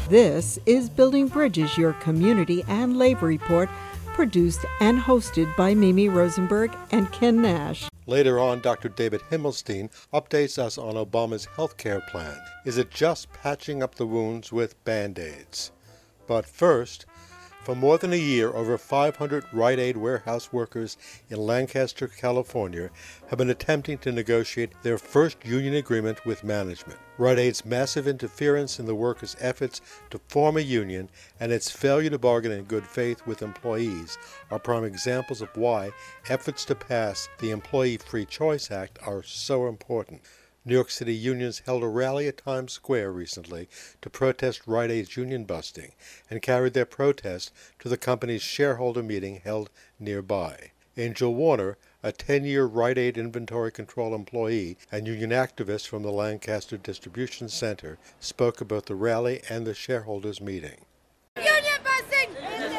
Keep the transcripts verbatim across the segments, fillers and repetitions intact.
This is Building Bridges, your community and labor report, produced and hosted by Mimi Rosenberg and Ken Nash. Later on, Doctor David Himmelstein updates us on Obama's health care plan. Is it just patching up the wounds with Band-Aids? But first, for more than a year, over five hundred Rite Aid warehouse workers in Lancaster, California, have been attempting to negotiate their first union agreement with management. Rite Aid's massive interference in the workers' efforts to form a union and its failure to bargain in good faith with employees are prime examples of why efforts to pass the Employee Free Choice Act are so important. New York City unions held a rally at Times Square recently to protest Rite Aid's union busting and carried their protest to the company's shareholder meeting held nearby. Angel Warner, a ten-year Rite Aid inventory control employee and union activist from the Lancaster Distribution Center, spoke about the rally and the shareholders' meeting. Union busting!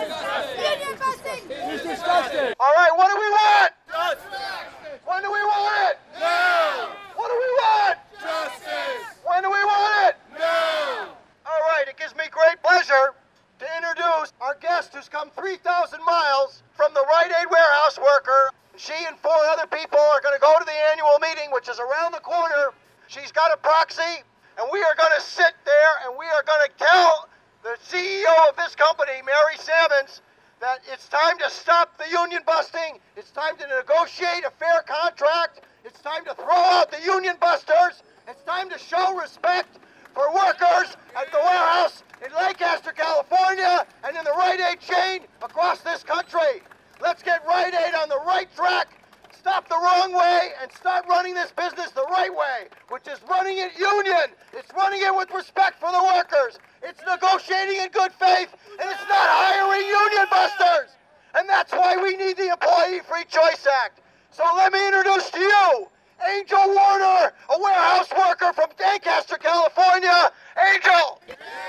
Union busting! It's disgusting! All right, what do we want? Justice! When do we want it? Now! What do we want? Justice! When do we want it? Now! All right, it gives me great pleasure to introduce our guest who's come three thousand miles from the Rite Aid warehouse worker. She and four other people are going to go to the annual meeting, which is around the corner. She's got a proxy, and we are going to sit there and we are going to tell the C E O of this company, Mary Sammons, that it's time to stop the union busting. It's time to negotiate a fair contract. It's time to throw out the union busters. It's time to show respect for workers at the warehouse in Lancaster, California, and in the Rite Aid chain across this country. Let's get Rite Aid on the right track, stop the wrong way, and start running this business the right way, which is running it union. It's running it with respect for the workers. It's negotiating in good faith, and it's not hiring union busters. And that's why we need the Employee Free Choice Act. So let me introduce to you Angel Warner, a warehouse worker from Lancaster, California. Angel!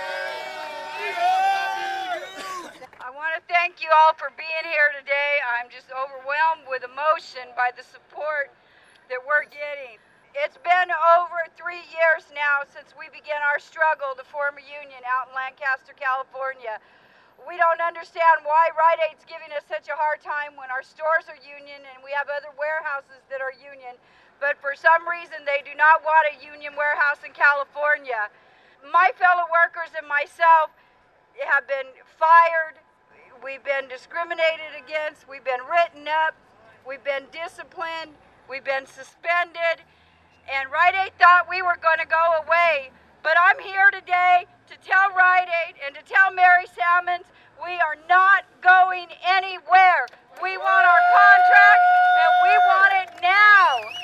I want to thank you all for being here today. I'm just overwhelmed with emotion by the support that we're getting. It's been over three years now since we began our struggle to form a union out in Lancaster, California. We don't understand why Rite Aid's giving us such a hard time when our stores are union and we have other warehouses that are union, but for some reason they do not want a union warehouse in California. My fellow workers and myself have been fired, we've been discriminated against, we've been written up, we've been disciplined, we've been suspended, and Rite Aid thought we were going to go away. But I'm here today to tell Rite Aid and to tell Mary Sammons we are not going anywhere. We want our contract and we want it now.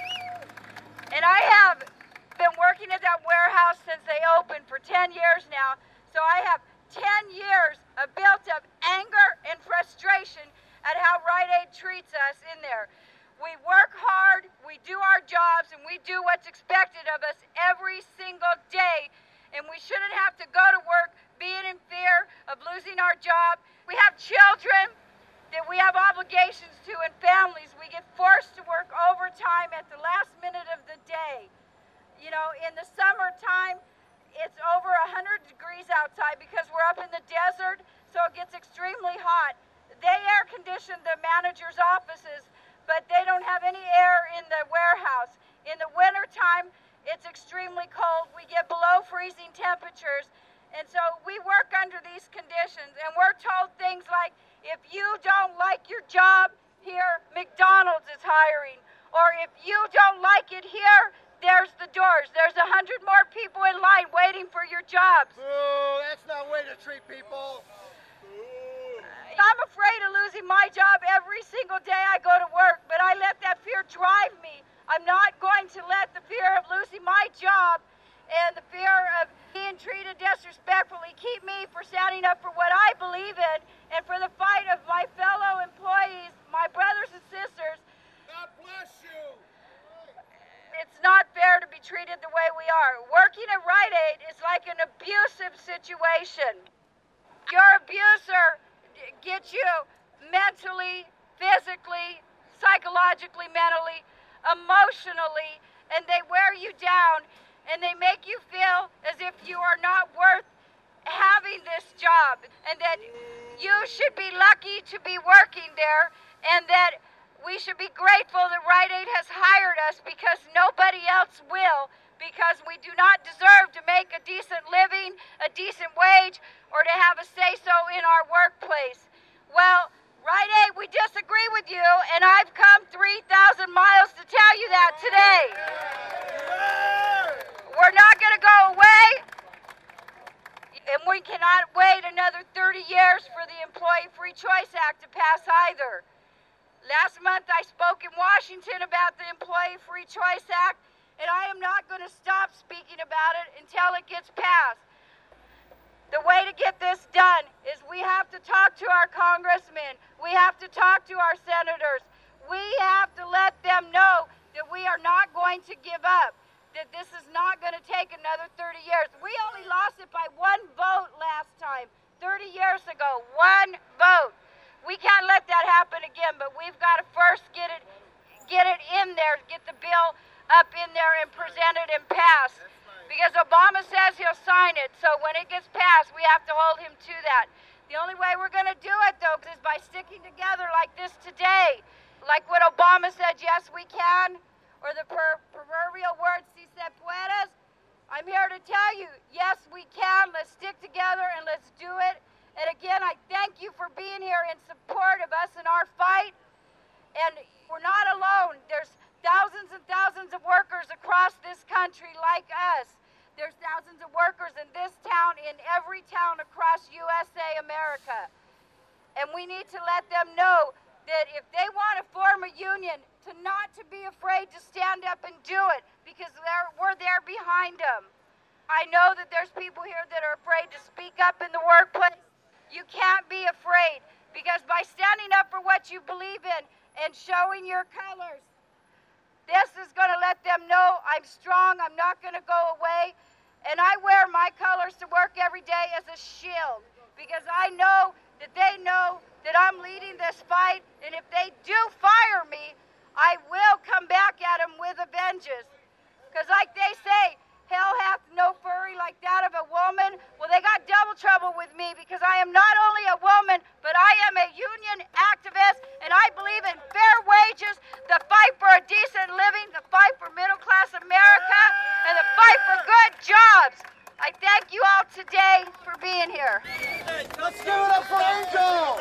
And I have been working at that warehouse since they opened for ten years now. So I have ten years of built up anger and frustration at how Rite Aid treats us in there. We work hard, we do our jobs, and we do what's expected of us every single day. And we shouldn't have to go to work being in fear of losing our job. We have children that we have obligations to and families. We get forced to work overtime at the last minute of the day. You know, in the summertime, it's over one hundred degrees outside because we're up in the desert, so it gets extremely hot. They air condition the manager's offices, but they don't have any air in the warehouse. In the wintertime, it's extremely cold. We get below freezing temperatures. And so we work under these conditions. And we're told things like, if you don't like your job here, McDonald's is hiring. Or if you don't like it here, there's the doors. There's a hundred more people in line waiting for your jobs. Boo, that's not a way to treat people. I'm afraid of losing my job every single day I go to work, but I let that fear drive me. I'm not going to let the fear of losing my job and the fear of being treated disrespectfully keep me from standing up for what I believe in and for the fight of my fellow employees, my brothers and sisters. God bless you! It's not fair to be treated the way we are. Working at Rite Aid is like an abusive situation. Your abuser gets you mentally, physically, psychologically, mentally, emotionally, and they wear you down, and they make you feel as if you are not worth having job, and that you should be lucky to be working there, and that we should be grateful that Rite Aid has hired us because nobody else will, because we do not deserve to make a decent living, a decent wage, or to have a say-so in our workplace. Well, Rite Aid, we disagree with you, and I've come three thousand miles to tell you that today. We're not going to go away, and we cannot wait another thirty years for the Employee Free Choice Act to pass either. Last month I spoke in Washington about the Employee Free Choice Act, and I am not going to stop speaking about it until it gets passed. The way to get this done is we have to talk to our congressmen. We have to talk to our senators. We have to let them know that we are not going to give up, that this is not going to take another thirty years. We only lost it by one vote last time, thirty years ago, one vote. We can't let that happen again, but we've got to first get it, get it in there, get the bill up in there and present it and pass. Because Obama says he'll sign it, so when it gets passed, we have to hold him to that. The only way we're going to do it, though, is by sticking together like this today. Like what Obama said, yes, we can, or the per- proverbial word, si se puedes. I'm here to tell you, yes, we can. Let's stick together and let's do it. And again, I thank you for being here in support of us in our fight. And we're not alone. There's thousands and thousands of workers across this country like us. There's thousands of workers in this town, in every town across U S A America. And we need to let them know that if they want to form a union, to not to be afraid to stand up and do it, because we're there behind them. I know that there's people here that are afraid to speak up in the workplace. You can't be afraid, because by standing up for what you believe in and showing your colors, this is going to let them know I'm strong, I'm not going to go away. And I wear my colors to work every day as a shield, because I know that they know that I'm leading this fight, and if they do fire me, I will come back at them with a vengeance. Because like they say, hell hath no fury like that of a woman. Well, they got double trouble with me, because I am not only a woman, but I am a union activist, and I believe in fair wages, the fight for a decent living, the fight for middle-class America, and the fight for good jobs. I thank you all today for being here. Let's give it up for Angel!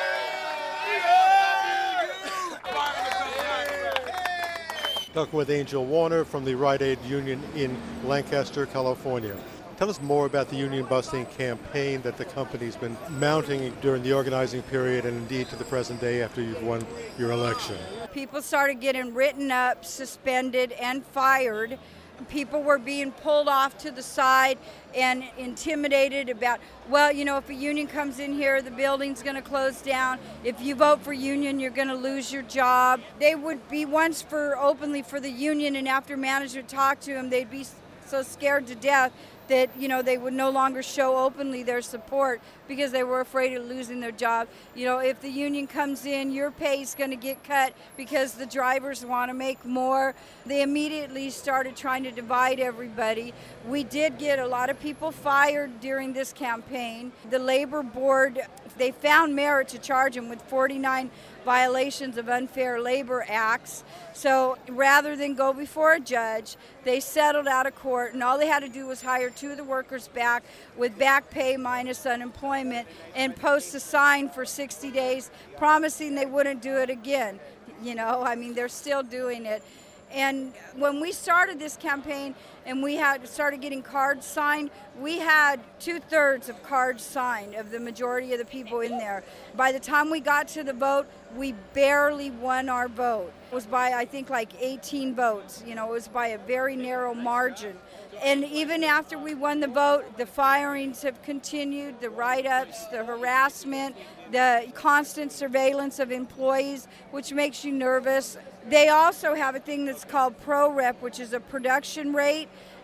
Talking with Angel Warner from the Rite Aid Union in Lancaster, California. Tell us more about the union busting campaign that the company's been mounting during the organizing period and indeed to the present day after you've won your election. People started getting written up, suspended, and fired. People were being pulled off to the side and intimidated about, well, you know, if a union comes in here, the building's going to close down. If you vote for union, you're going to lose your job. They would be once for openly for the union, and after management talked to them, they'd be so scared to death that, you know, they would no longer show openly their support because they were afraid of losing their job. You know, if the union comes in, your pay is going to get cut because the drivers want to make more. They immediately started trying to divide everybody. We did get a lot of people fired during this campaign. The labor board, they found merit to charge them with forty-nine violations of unfair labor acts. So rather than go before a judge, they settled out of court, and all they had to do was hire two of the workers back with back pay minus unemployment and post a sign for sixty days promising they wouldn't do it again. You know, I mean, they're still doing it. And when we started this campaign and we had started getting cards signed, we had two-thirds of cards signed of the majority of the people in there. By the time we got to the vote, we barely won our vote. It was by, I think, like eighteen votes. You know, it was by a very narrow margin. And even after we won the vote, the firings have continued, the write-ups, the harassment, the constant surveillance of employees, which makes you nervous. They also have a thing that's called ProRep, which is a production rate,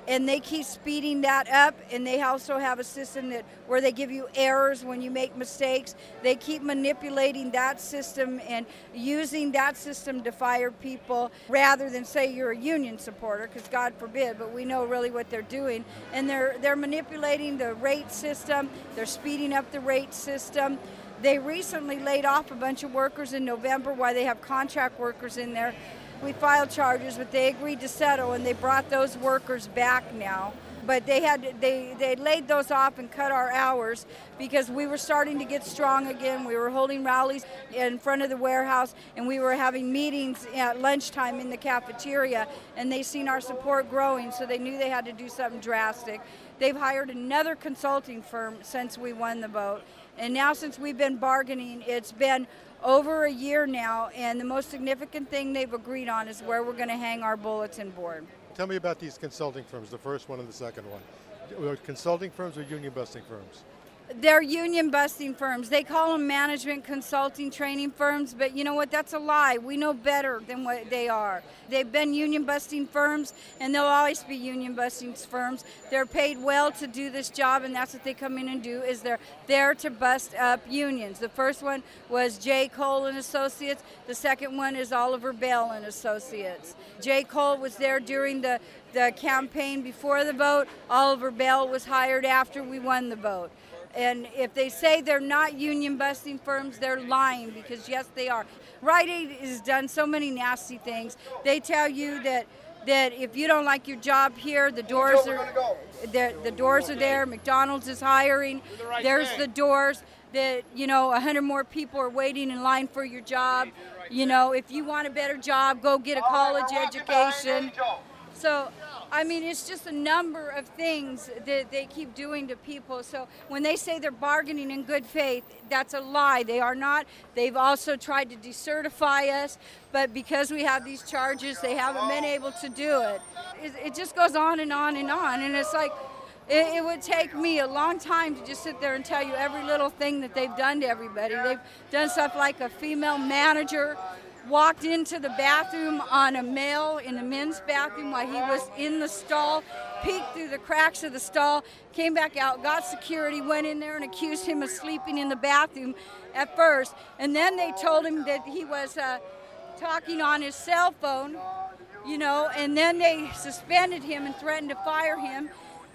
and they keep speeding that up, and they also have a system that where they give you errors when you make mistakes. They keep manipulating that system and using that system to fire people rather than say you're a union supporter, because God forbid, but we know really what they're doing. And they're they're manipulating the rate system, they're speeding up the rate system. They recently laid off a bunch of workers in November while they have contract workers in there. We filed charges, but they agreed to settle, and they brought those workers back now. But they had they they laid those off and cut our hours because we were starting to get strong again. We were holding rallies in front of the warehouse, and we were having meetings at lunchtime in the cafeteria, and they seen our support growing, so they knew they had to do something drastic. They've hired another consulting firm since we won the vote, and now since we've been bargaining, it's been over a year now, and the most significant thing they've agreed on is where we're going to hang our bulletin board. Tell me about these consulting firms, the first one and the second one. Were consulting firms or union busting firms? They're union busting firms. They call them management consulting training firms, but you know what? That's a lie. We know better than what they are. They've been union busting firms, and they'll always be union busting firms. They're paid well to do this job, and that's what they come in and do, is they're there to bust up unions. The first one was J. Cole and Associates. The second one is Oliver Bell and Associates. J. Cole was there during the, the campaign before the vote. Oliver Bell was hired after we won the vote. And if they say they're not union busting firms, they're lying, because yes, they are. Rite Aid has done so many nasty things. They tell you that that if you don't like your job here, the doors are the, the doors are there. McDonald's is hiring. There's the doors. That, you know, a hundred more people are waiting in line for your job. You know, if you want a better job, go get a college education. So, I mean, it's just a number of things that they keep doing to people. So when they say they're bargaining in good faith, that's a lie. They are not. They've also tried to decertify us, but because we have these charges, they haven't been able to do it. It, it just goes on and on and on, and it's like, it, it would take me a long time to just sit there and tell you every little thing that they've done to everybody. They've done stuff like a female manager walked into the bathroom on a male in the men's bathroom while he was in the stall, peeked through the cracks of the stall, came back out, got security, went in there and accused him of sleeping in the bathroom at first. And then they told him that he was uh, talking on his cell phone, you know, and then they suspended him and threatened to fire him.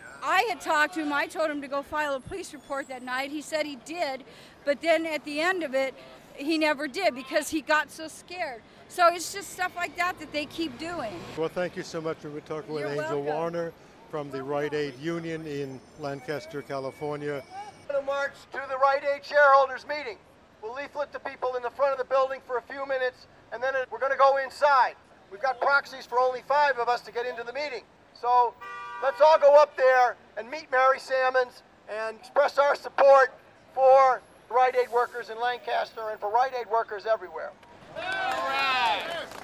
I had talked to him. I told him to go file a police report that night. He said he did, but then at the end of it, he never did because he got so scared. So it's just stuff like that that they keep doing. Well, thank you so much. We're talking with You're Angel welcome. Warner from the Rite Aid Union in Lancaster, California. We're going to march to the Rite Aid shareholders meeting. We'll leaflet the people in the front of the building for a few minutes, and then we're going to go inside. We've got proxies for only five of us to get into the meeting. So let's all go up there and meet Mary Sammons and express our support for Rite Aid workers in Lancaster and for Rite Aid workers everywhere. All right.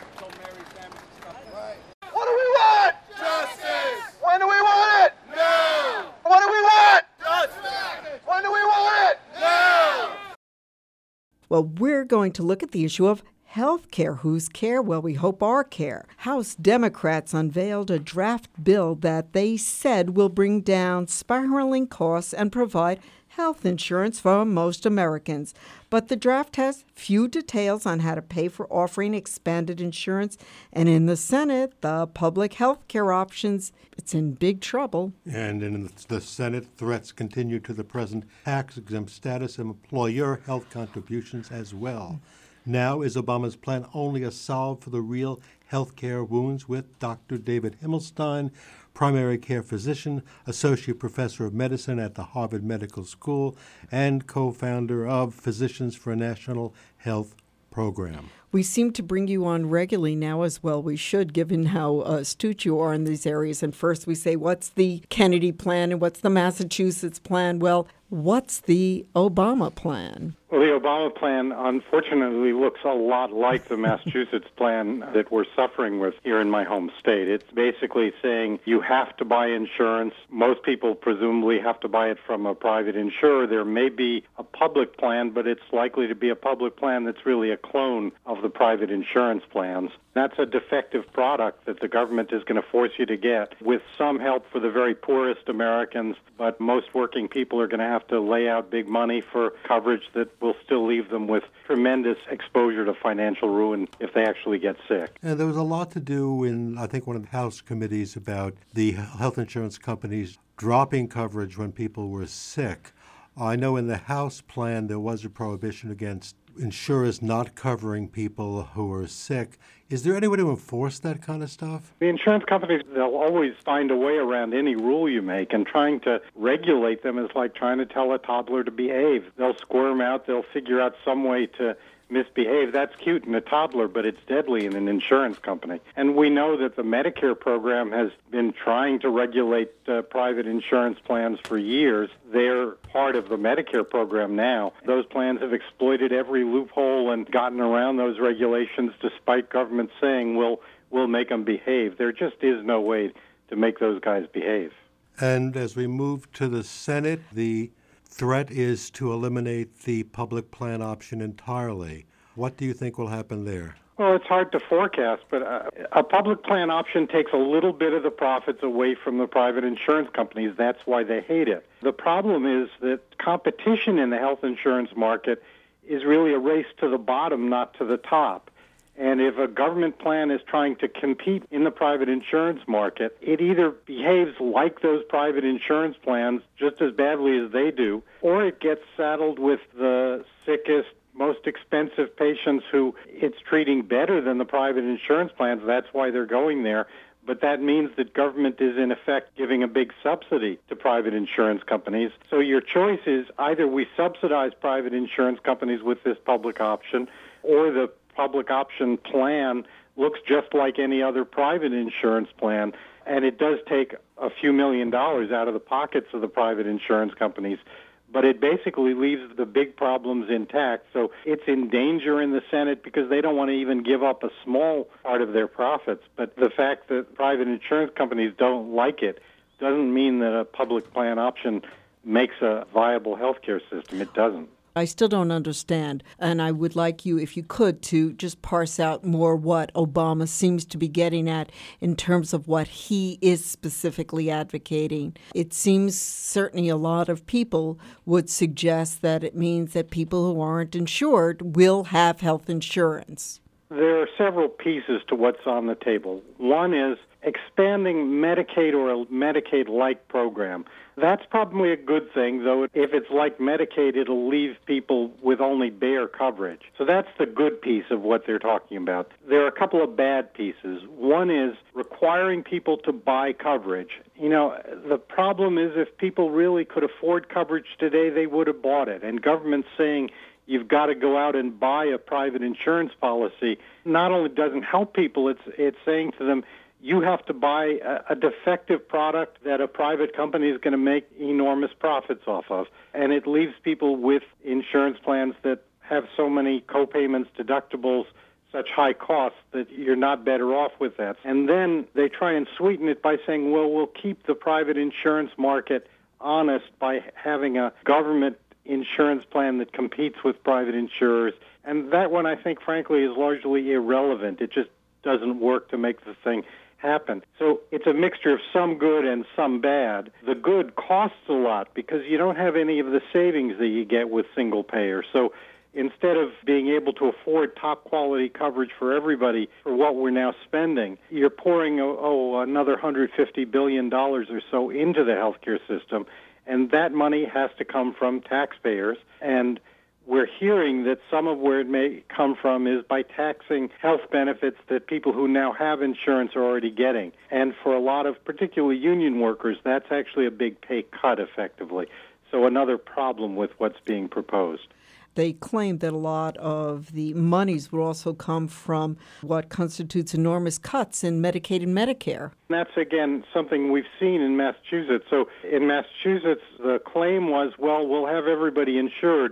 What do we want? Justice. When do we want it? No. What do we want? Justice. When do we want it? No. Well, we're going to look at the issue of health care. Whose care? Well, we hope our care. House Democrats unveiled a draft bill that they said will bring down spiraling costs and provide health insurance for most Americans. But the draft has few details on how to pay for offering expanded insurance. And in the Senate, the public health care options, it's in big trouble. And in the Senate, threats continue to the present tax-exempt status of employer health contributions as well. Now, is Obama's plan only a solve for the real health care wounds? With Doctor David Himmelstein, primary care physician, associate professor of medicine at the Harvard Medical School, and co-founder of Physicians for a National Health Program. We seem to bring you on regularly now as well. We should, given how uh, astute you are in these areas. And first we say, what's the Kennedy plan and what's the Massachusetts plan? Well, what's the Obama plan? Well, the Obama plan, unfortunately, looks a lot like the Massachusetts plan that we're suffering with here in my home state. It's basically saying you have to buy insurance. Most people presumably have to buy it from a private insurer. There may be a public plan, but it's likely to be a public plan that's really a clone of the private insurance plans. That's a defective product that the government is going to force you to get with some help for the very poorest Americans, but most working people are going to have to lay out big money for coverage that will still leave them with tremendous exposure to financial ruin if they actually get sick. And there was a lot to do in, I think, one of the House committees about the health insurance companies dropping coverage when people were sick. I know in the House plan there was a prohibition against insurers not covering people who are sick. Is there any way to enforce that kind of stuff? The insurance companies, they'll always find a way around any rule you make, and trying to regulate them is like trying to tell a toddler to behave. They'll squirm out, they'll figure out some way to misbehave. That's cute in a toddler, but it's deadly in an insurance company. And we know that the Medicare program has been trying to regulate uh, private insurance plans for years. They're part of the Medicare program now. Those plans have exploited every loophole and gotten around those regulations despite government saying, we'll, we'll make them behave. There just is no way to make those guys behave. And as we move to the Senate, the threat is to eliminate the public plan option entirely. What do you think will happen there? Well, it's hard to forecast, but uh, a public plan option takes a little bit of the profits away from the private insurance companies. That's why they hate it. The problem is that competition in the health insurance market is really a race to the bottom, not to the top. And if a government plan is trying to compete in the private insurance market, it either behaves like those private insurance plans just as badly as they do, or it gets saddled with the sickest, most expensive patients who it's treating better than the private insurance plans. That's why they're going there. But that means that government is, in effect, giving a big subsidy to private insurance companies. So your choice is either we subsidize private insurance companies with this public option, or the public option plan looks just like any other private insurance plan, and it does take a few million dollars out of the pockets of the private insurance companies, but it basically leaves the big problems intact. So it's in danger in the Senate because they don't want to even give up a small part of their profits. But the fact that private insurance companies don't like it doesn't mean that a public plan option makes a viable healthcare system. It doesn't. I still don't understand, and I would like you, if you could, to just parse out more what Obama seems to be getting at in terms of what he is specifically advocating. It seems certainly a lot of people would suggest that it means that people who aren't insured will have health insurance. There are several pieces to what's on the table. One is expanding Medicaid or a Medicaid-like program. That's probably a good thing, though if it's like Medicaid, it'll leave people with only bare coverage. So that's the good piece of what they're talking about. There are a couple of bad pieces. One is requiring people to buy coverage. You know, the problem is if people really could afford coverage today, they would have bought it. And government's saying you've got to go out and buy a private insurance policy not only doesn't help people, it's it's saying to them, you have to buy a, a defective product that a private company is going to make enormous profits off of. And it leaves people with insurance plans that have so many co-payments, deductibles, such high costs that you're not better off with that. And then they try and sweeten it by saying, well, we'll keep the private insurance market honest by having a government insurance plan that competes with private insurers. And that one, I think, frankly, is largely irrelevant. It just doesn't work to make the thing happen. So it's a mixture of some good and some bad. The good costs a lot because you don't have any of the savings that you get with single payer. So instead of being able to afford top quality coverage for everybody for what we're now spending, you're pouring oh, oh another one hundred fifty billion dollars or so into the healthcare system, and that money has to come from taxpayers. And we're hearing that some of where it may come from is by taxing health benefits that people who now have insurance are already getting. And for a lot of particularly union workers, that's actually a big pay cut effectively. So another problem with what's being proposed. They claim that a lot of the monies would also come from what constitutes enormous cuts in Medicaid and Medicare. That's, again, something we've seen in Massachusetts. So in Massachusetts, the claim was, well, we'll have everybody insured,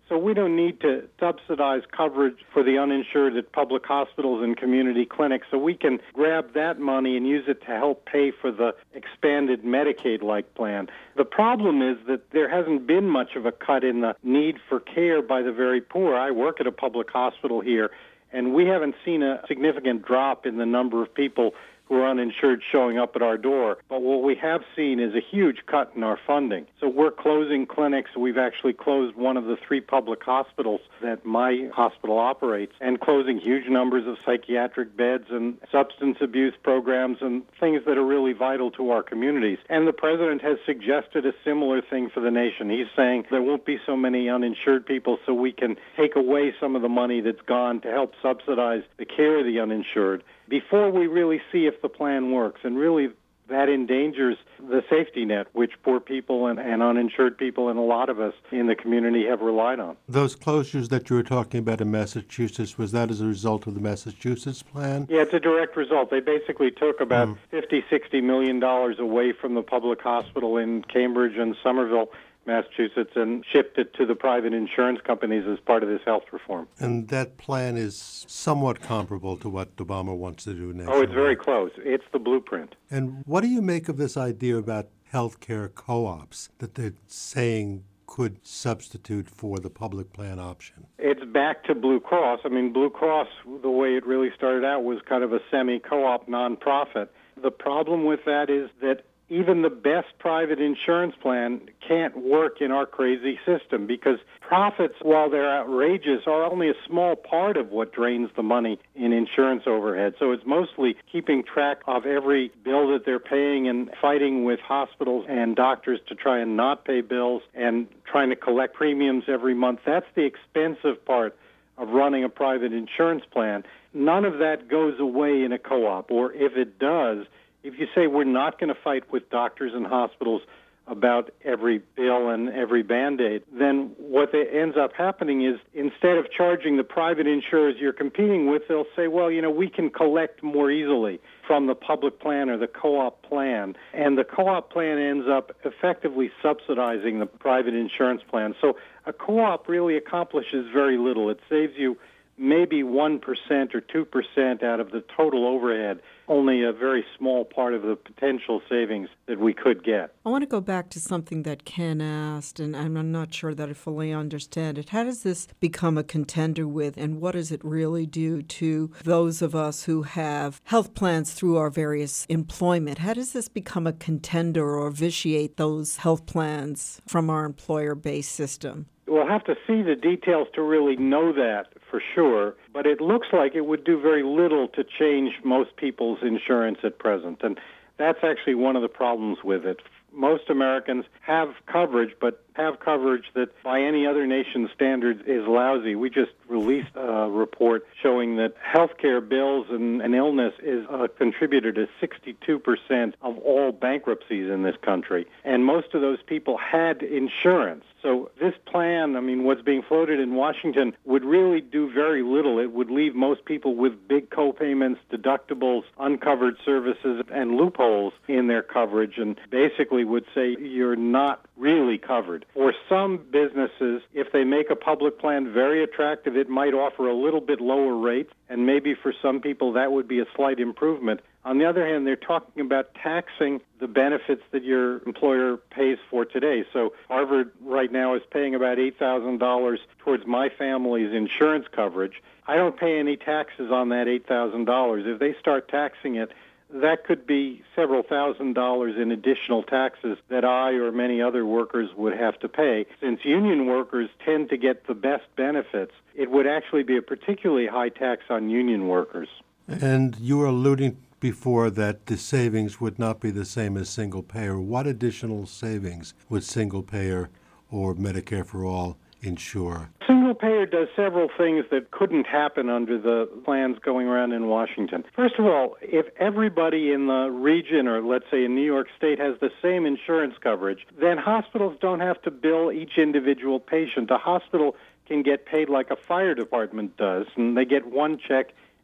So we don't need to subsidize coverage for the uninsured at public hospitals and community clinics. So we can grab that money and use it to help pay for the expanded Medicaid-like plan. The problem is that there hasn't been much of a cut in the need for care by the very poor. I work at a public hospital here, and we haven't seen a significant drop in the number of people who are uninsured showing up at our door. But what we have seen is a huge cut in our funding. So we're closing clinics. We've actually closed one of the three public hospitals that my hospital operates, and closing huge numbers of psychiatric beds and substance abuse programs and things that are really vital to our communities. And the president has suggested a similar thing for the nation. He's saying there won't be so many uninsured people, so we can take away some of the money that's gone to help subsidize the care of the uninsured before we really see if the plan works. And really, that endangers the safety net, which poor people and, and uninsured people and a lot of us in the community have relied on. Those closures that you were talking about in Massachusetts, was that as a result of the Massachusetts plan? Yeah, it's a direct result. They basically took about mm. fifty, sixty million dollars away from the public hospital in Cambridge and Somerville, Massachusetts, and shipped it to the private insurance companies as part of this health reform. And that plan is somewhat comparable to what Obama wants to do next. Oh, it's very close. It's the blueprint. And what do you make of this idea about healthcare co-ops that they're saying could substitute for the public plan option? It's back to Blue Cross. I mean, Blue Cross, the way it really started out, was kind of a semi-co-op nonprofit. The problem with that is that even the best private insurance plan can't work in our crazy system because profits, while they're outrageous, are only a small part of what drains the money in insurance overhead. So it's mostly keeping track of every bill that they're paying and fighting with hospitals and doctors to try and not pay bills and trying to collect premiums every month. That's the expensive part of running a private insurance plan. None of that goes away in a co-op, or if it does, if you say we're not going to fight with doctors and hospitals about every bill and every Band-Aid, then what ends up happening is instead of charging the private insurers you're competing with, they'll say, well, you know, we can collect more easily from the public plan or the co-op plan. And the co-op plan ends up effectively subsidizing the private insurance plan. So a co-op really accomplishes very little. It saves you maybe one percent or two percent out of the total overhead, only a very small part of the potential savings that we could get. I want to go back to something that Ken asked, and I'm not sure that I fully understand it. How does this become a contender with, and what does it really do to those of us who have health plans through our various employment? How does this become a contender or vitiate those health plans from our employer-based system? We'll have to see the details to really know that for sure, but it looks like it would do very little to change most people's insurance at present, and that's actually one of the problems with it. Most Americans have coverage, but have coverage that by any other nation's standards is lousy. We just released a report showing that healthcare bills and, and illness is a contributor to sixty-two percent of all bankruptcies in this country. And most of those people had insurance. So this plan, I mean, what's being floated in Washington would really do very little. It would leave most people with big co-payments, deductibles, uncovered services, and loopholes in their coverage, and basically would say you're not really covered. For some businesses, if they make a public plan very attractive, it might offer a little bit lower rates, and maybe for some people that would be a slight improvement. On the other hand, they're talking about taxing the benefits that your employer pays for today. So Harvard right now is paying about eight thousand dollars towards my family's insurance coverage. I don't pay any taxes on that eight thousand dollars. If they start taxing it, that could be several thousand dollars in additional taxes that I or many other workers would have to pay. Since union workers tend to get the best benefits, it would actually be a particularly high tax on union workers. And you were alluding before that the savings would not be the same as single payer. What additional savings would single payer or Medicare for All ensure? Single payer does several things that couldn't happen under the plans going around in Washington. First of all, if everybody in the region, or let's say in New York State, has the same insurance coverage, then hospitals don't have to bill each individual patient. A hospital can get paid like a fire department does, and they get one check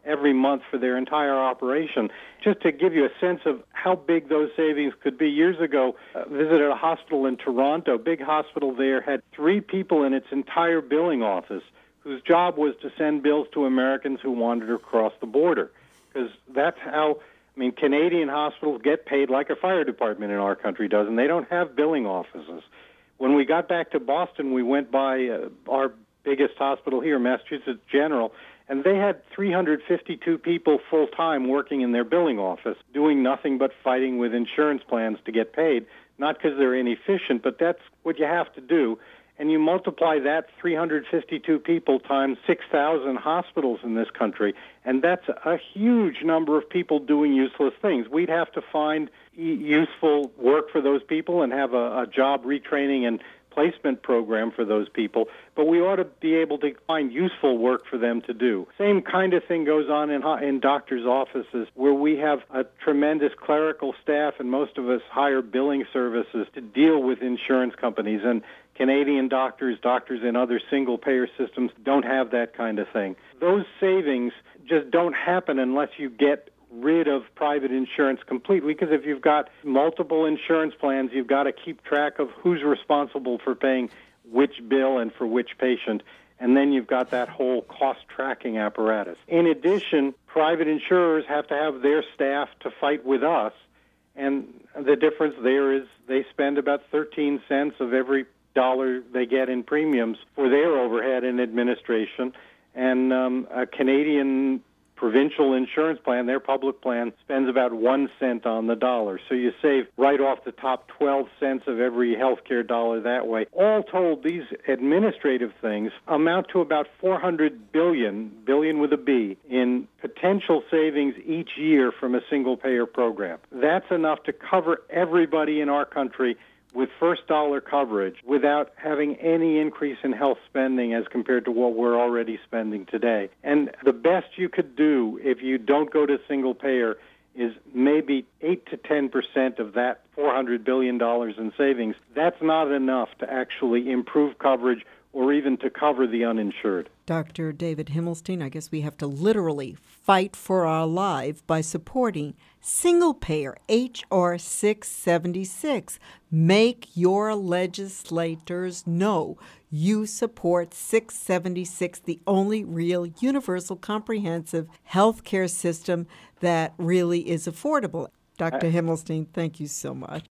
every month for their entire operation. Just to give you a sense of how big those savings could be, years ago, I visited a hospital in Toronto. Big hospital there had three people in its entire billing office whose job was to send bills to Americans who wanted to cross the border. Because that's how, I mean, Canadian hospitals get paid like a fire department in our country does, and they don't have billing offices. When we got back to Boston, we went by uh, our biggest hospital here, Massachusetts General, and they had three hundred fifty-two people full-time working in their billing office, doing nothing but fighting with insurance plans to get paid, not because they're inefficient, but that's what you have to do. And you multiply that three hundred fifty-two people times six thousand hospitals in this country, and that's a huge number of people doing useless things. We'd have to find e- useful work for those people and have a, a job retraining and placement program for those people, but we ought to be able to find useful work for them to do. Same kind of thing goes on in, in doctors' offices, where we have a tremendous clerical staff, and most of us hire billing services to deal with insurance companies. And Canadian doctors, doctors in other single-payer systems don't have that kind of thing. Those savings just don't happen unless you get rid of private insurance completely, because if you've got multiple insurance plans, you've got to keep track of who's responsible for paying which bill and for which patient, and then you've got that whole cost tracking apparatus. In addition, private insurers have to have their staff to fight with us, and the difference there is they spend about thirteen cents of every dollar they get in premiums for their overhead and administration, and um, a Canadian provincial insurance plan, their public plan, spends about one cent on the dollar. So you save right off the top twelve cents of every healthcare dollar that way. All told, these administrative things amount to about four hundred billion, billion with a B, in potential savings each year from a single-payer program. That's enough to cover everybody in our country with first-dollar coverage without having any increase in health spending as compared to what we're already spending today. And the best you could do if you don't go to single-payer is maybe eight to ten percent of that four hundred billion dollars in savings. That's not enough to actually improve coverage or even to cover the uninsured. Doctor David Himmelstein, I guess we have to literally fight for our life by supporting single-payer H R six seventy-six. Make your legislators know you support six seventy-six, the only real universal comprehensive health care system that really is affordable. Doctor Himmelstein, thank you so much.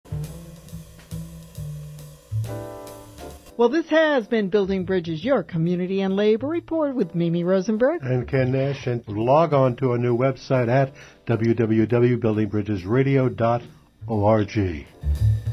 Well, this has been Building Bridges, your community and labor report with Mimi Rosenberg and Ken Nash. And log on to our new website at w w w dot building bridges radio dot org.